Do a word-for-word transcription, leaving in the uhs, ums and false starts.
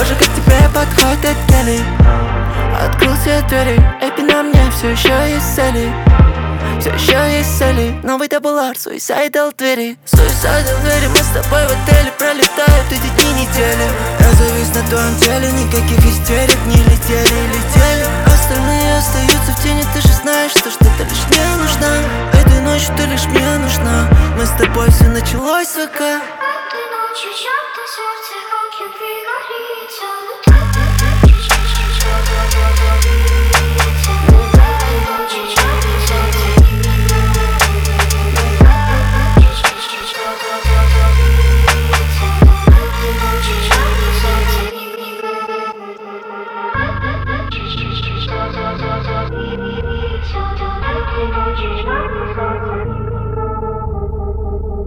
похоже, как тебе подходит этот гелий. Открыл все двери, эпи на мне, все еще есть цели. Все еще есть цели, новый табулар, суицидал двери. Суицидал двери, мы с тобой в отеле, пролетают эти дни, недели. Я завис на твоем теле, никаких истерик, не летели, летели. Остальные остаются в тени, ты же знаешь, что что-то лишь мне нужна. Этой ночью ты лишь мне нужна. Мы с тобой, все началось в ВК. Этой ночью чьё-то сердце, как любви горит,